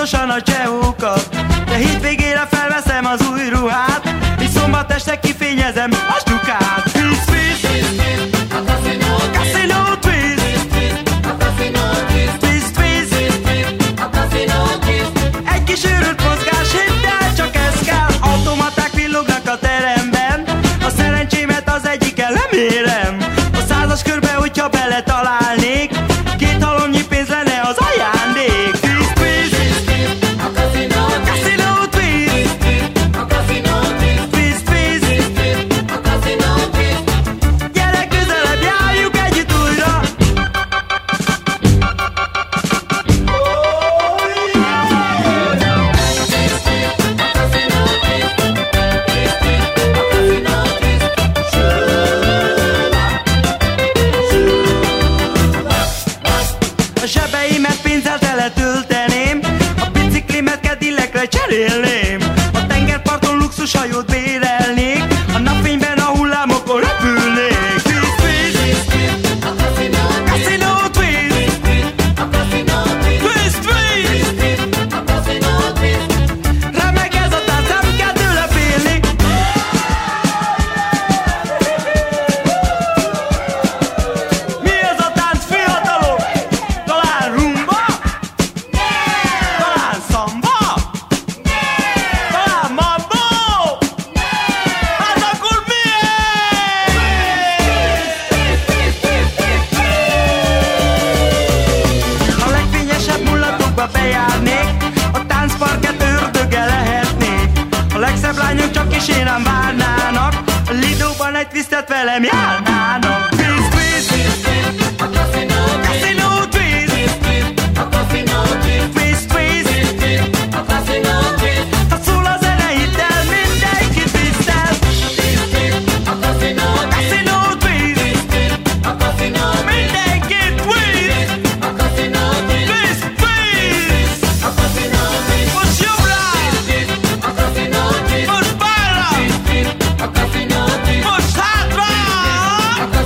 pontosan a csehókat, de hétvégére felveszem az új ruhát, és szombat este kifényezem a stukát. Twist, twist, a kaszinó, kaszinó, twist, a kaszinó, twist, twist, a kaszinó, egy kis őrült mozgás, hidd el, csak ez kell. Automaták villognak a teremben, a szerencsémet az egyikkel nem érem. A 100-as körbe, hogyha beletalálnék, 2 halomnyi pénz lenne az ajándék. Twist, twist, a kaszinó, kaszinó, twist, a kaszinó, twist, twist, a kaszinó, twist. Gyere közelebb, járjuk együtt újra. A zsebeimet pénzzel teletölteném, a biciklimet Cadillacre cserélném, a tengerparton luxushajót bérelnék, a napfényben a hullámokon repülnék. Twist, twist, a kaszinó, kaszinó, twist, a kaszinó, twist, twist, a kaszinó, twist. Remek ez a tánc, nem kell tőle félni. Mi ez a tánc, fiatalok? Talán rumba? Talán szamba? Talán mambo? Hát akkor mi ez? A legfényesebb mullatokba bejárnék, a táncparket ördöge lehetnék. A legszebb lányok csak is én rám várnának, a Lidóban egy twistet velem járnának. Twist, twist, a kaszinó, kaszinó, twist, a kaszinó, twist, twist, a kaszinó, twist. Ha szól a zene, hidd el, mindenki twistel. A kaszinó, kaszinó, twist, a kaszinó, mindenki twist. A kaszinó, twist, twist, a kaszinó, most jobbra, a kaszinó, most balra, a kaszinó, most hátra, a kaszinó.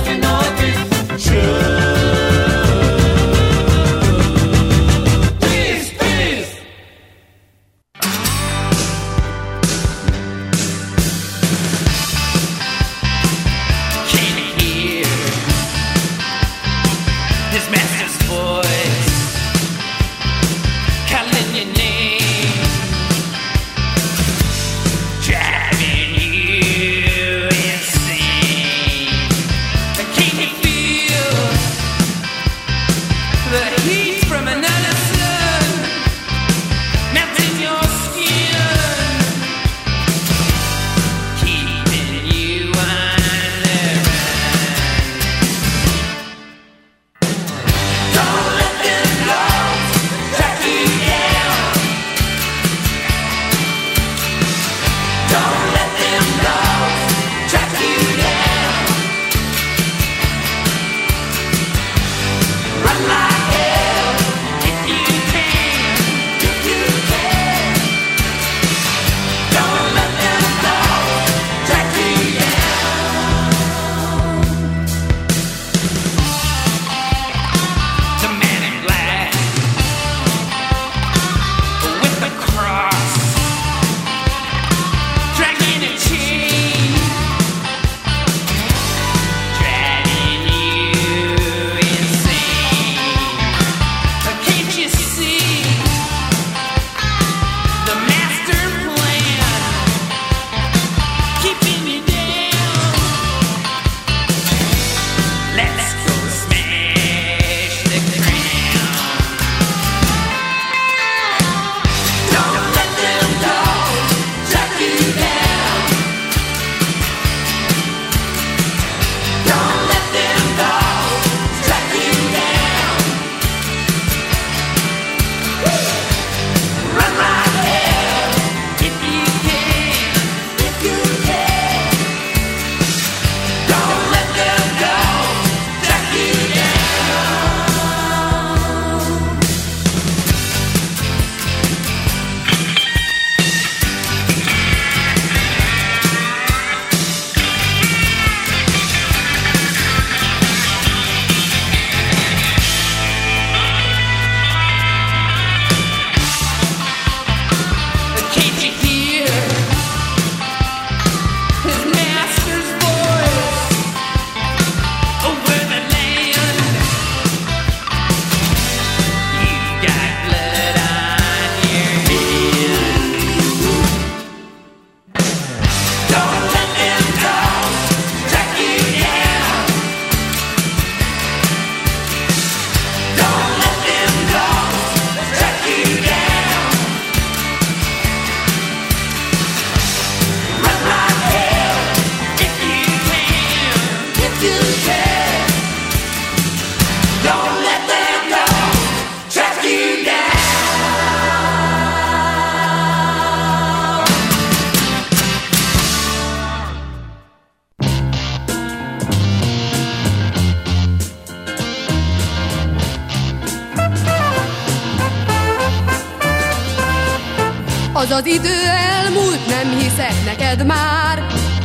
Az az idő elmúlt, nem hiszek neked már.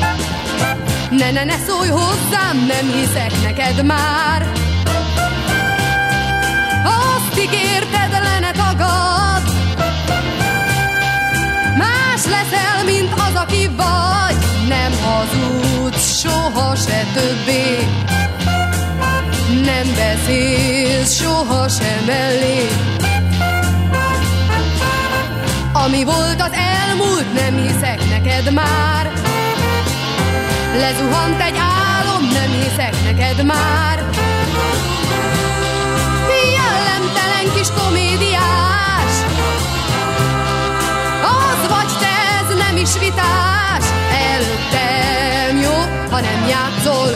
Ne szólj hozzám, nem hiszek neked már. Azt ígérted, le ne tagad. Más leszel, mint az, aki vagy. Nem hazudsz soha se többé. Nem beszélsz soha se mellé. Ami volt az elmúlt, nem hiszek neked már. Lezuhant egy álom, nem hiszek neked már. Jellemtelen kis komédiás. Az vagy te, ez nem is vitás. Előttem jó, ha nem játszol.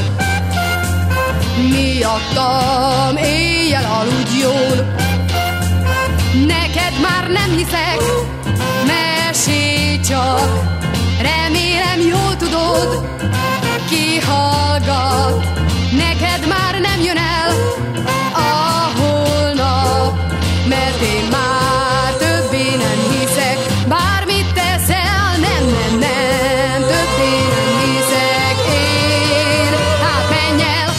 Miattam éjjel aludj jól. Neked már nem hiszek, mesélj csak. Remélem jól tudod, ki hallgat. Neked már nem jön el a holnap, mert én már többé nem hiszek. Bármit teszel, nem, többé nem hiszek én. Hát menj el!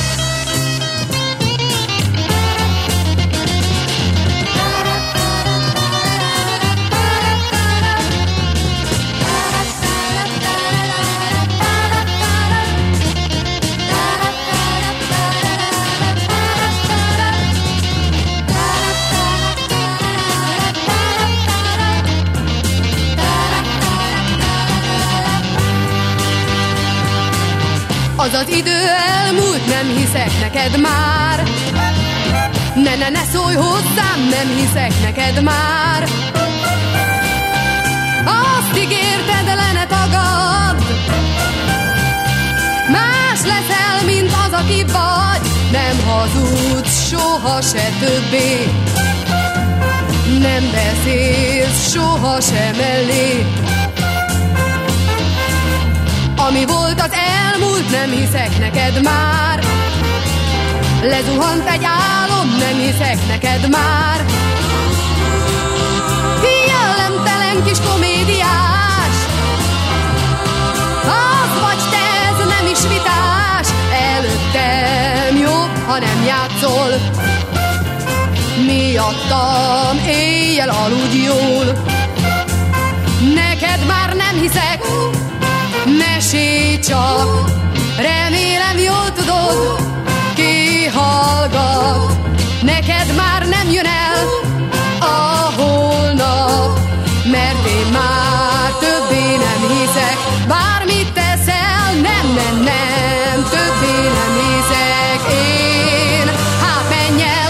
Az az idő elmúlt, nem hiszek neked már. Ne szólj hozzám, nem hiszek neked már. Azt ígérted, le ne tagad. Más leszel, mint az, aki vagy. Nem hazudsz soha se többé. Nem beszélsz soha se mellé. Ami volt az elmúlt, nem hiszek neked már. Lezuhant egy álom, nem hiszek neked már. Jellemtelen kis komédiás. Az vagy te, ez nem is vitás. Előttem jobb, ha nem játszol. Miattam éjjel aludj jól. Neked már nem hiszek, mesélj csak, remélem jól tudod, ki hallgat. Neked már nem jön el a holnap, mert én már többé nem hiszek. Bármit teszel, nem, többé nem hiszek én. Hát menj el!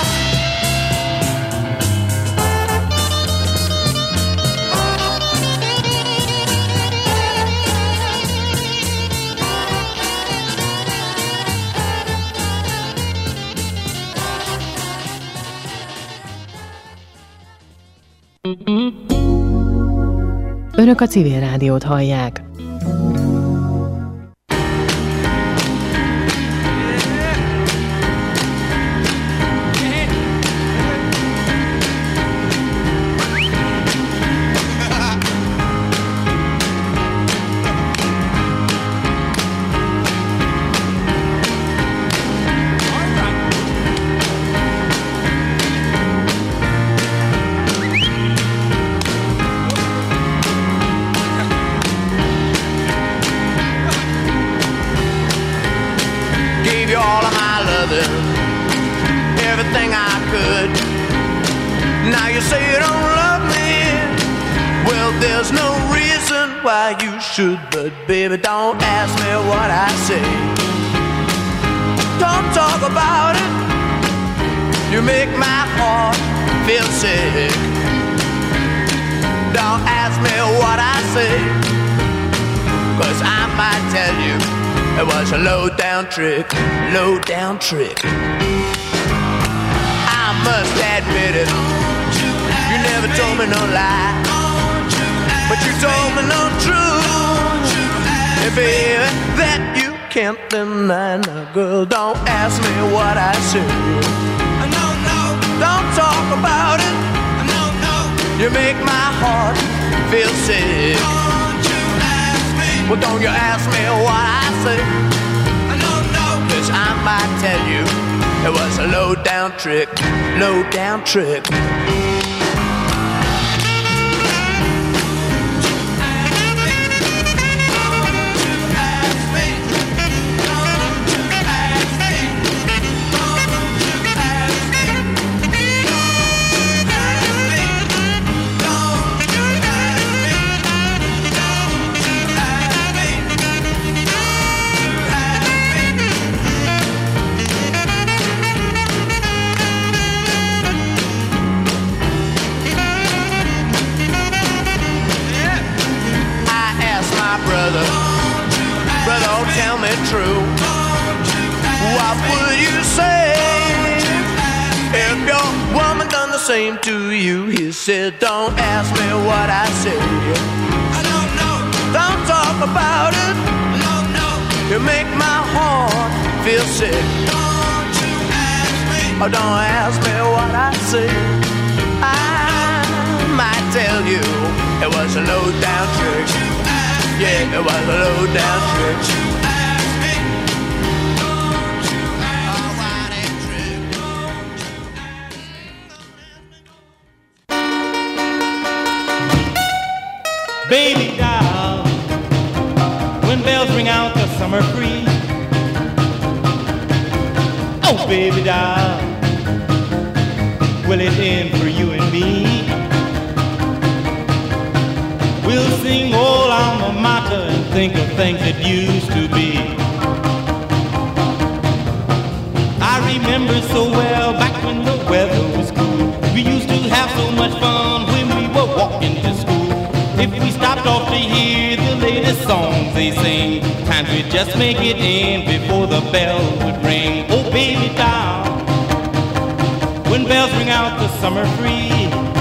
Önök a Civil Rádiót hallják. Everything I could. Now you say you don't love me. Well, there's no reason why you should, but baby, don't ask me what I say. Don't talk about it. You make my heart feel sick. Don't ask me what I say, 'cause I might tell you it was a low-down trick, low-down trick. I must admit it, you never told me no lie, but you told me no truth. And baby, that you can't deny. Now girl, don't ask me what I say. No, don't talk about it. No, you make my heart feel sick. Don't you ask me. Well, don't you ask me what I say. I don't know. 'Cause I might tell you it was a low-down trick, low-down trick. Brother, tell me true. What would you say if your woman done the same to you? He said, don't ask me what I say. I don't know. Don't talk about it. No, no. You make my heart feel sick. Don't you ask me. Oh, don't ask me what I say. I might tell you it was a low-down trick. Yeah, it was a low-down trick. Baby doll, when bells ring out the summer free. Oh, baby doll, will it end for you and me? We'll sing old alma mater and think of things that used to be. I remember so well back when the weather was cool. We used to have so much fun when we were walking to school. If we stopped off to hear the latest songs they sing, times we'd just make it in before the bell would ring. Oh, baby doll, when bells ring out the summer free.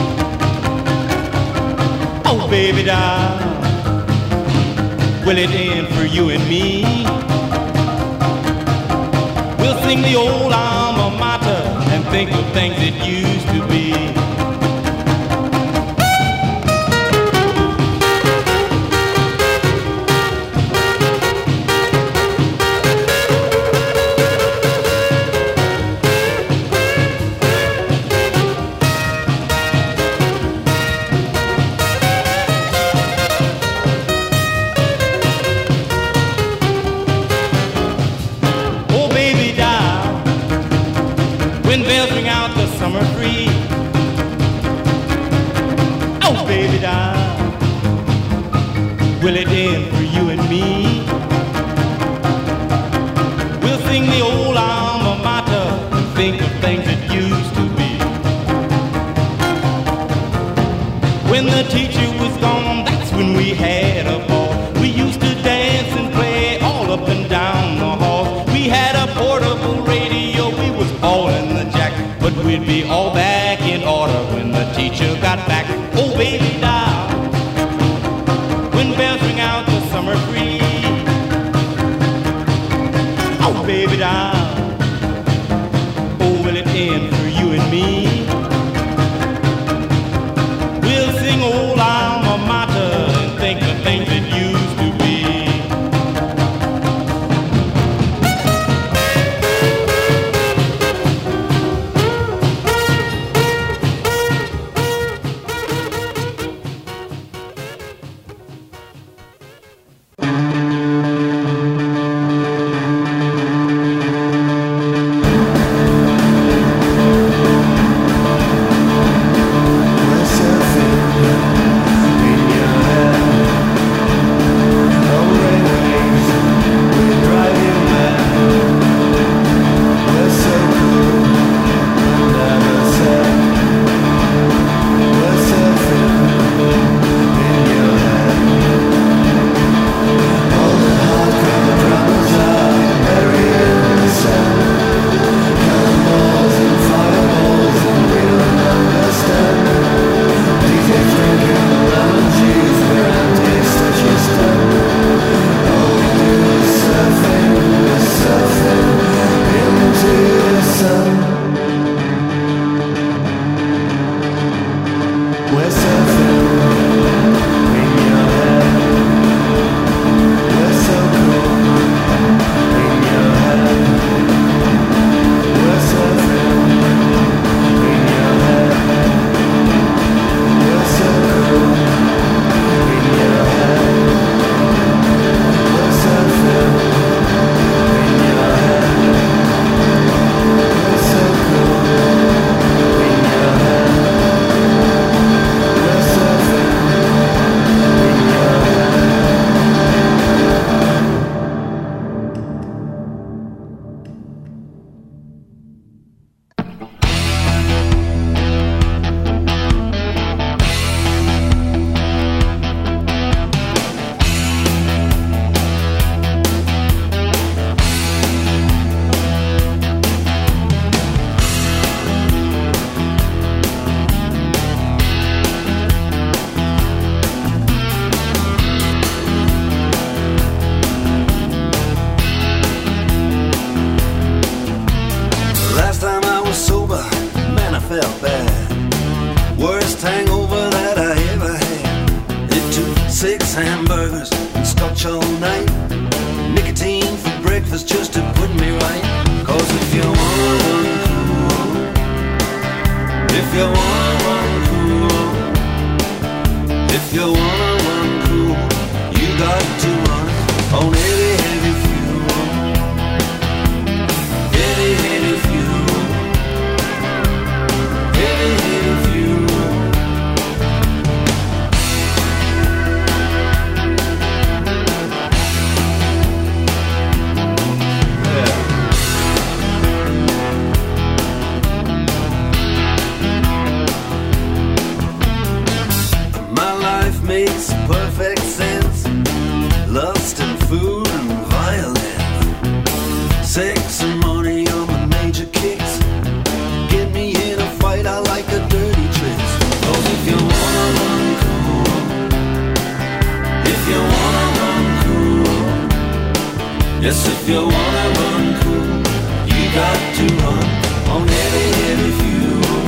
Oh, baby doll, will it end for you and me? We'll sing the old alma mater and think of things that used to be. When bells ring out the summer free. Oh, baby doll, will it end for you and me? We'll sing the old alma mater and think of things that used to be. When the teacher was gone, that's when we had a ball. We used to dance and play all up and down the hall. We had a portable radio, we was all in the jack, but we'd be all back in order when the teacher got back. Oh, baby doll, when bells ring out the summer free. Oh, baby doll, oh, will it end for you and me? We'll sing old alma mater and think of things that used to be. Six hamburgers and scotch all night. Nicotine for breakfast just to put me right. Cause if you wanna run cool, if you wanna run cool, if you wanna run cool, you got to run on heavy, heavy fuel. Heavy, heavy fuel. Heavy, heavy fuel. Makes perfect sense. Lust and food and violence. Sex and money are my major kicks. Get me in a fight, I like the dirty tricks. Cause if you wanna run cool, if you wanna run cool, yes, if you wanna run cool, you got to run on heavy, heavy fuel.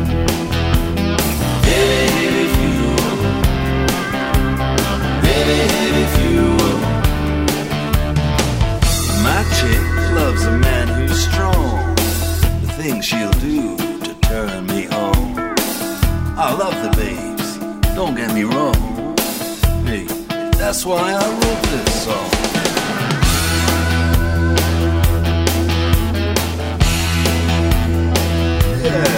Heavy, heavy fuel. Heavy, heavy fuel. My chick loves a man who's strong. The things she'll do to turn me on. I love the babes, don't get me wrong. Hey, that's why I wrote this song. Yeah.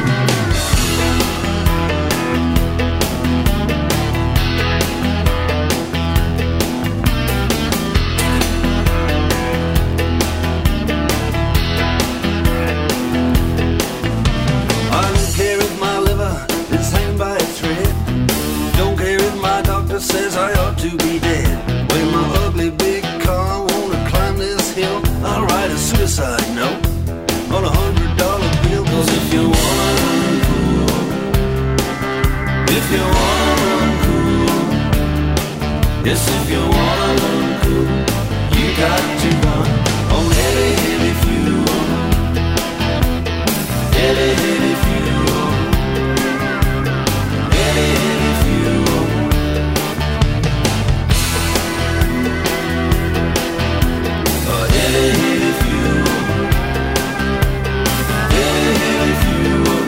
Says I ought to be dead. When my ugly big car wanna climb this hill, I'll write a suicide note on $100 bill. Cause if you wanna run cool, if you wanna run cool, yes, if you wanna run cool, you got to run on heavy, heavy fuel. Heavy, heavy fuel. Heavy, heavy fuel. Heavy, heavy fuel. Heavy, heavy fuel.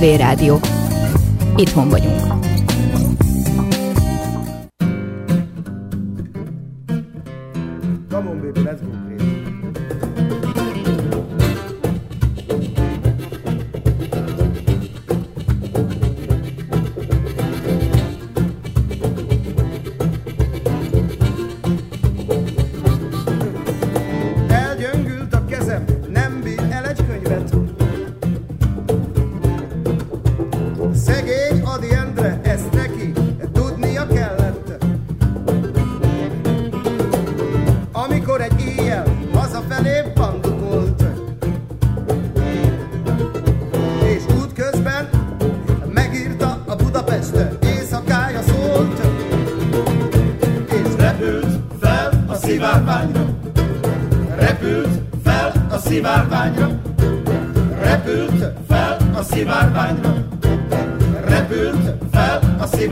Civil Rádió. Itthon vagyunk. Come on, baby, let's go crazy. Elgyöngült a kezem, nem bír el egy könyvet. Szegény Adi Endre, ezt neki tudnia kellett. Amikor egy éjjel hazafelé bandukolt, és útközben megírta a Budapest éjszakája szólt, és repült fel a szivárványra, repült fel a szivárványra, repült fel a szivárványra, repült fel a szivárványra.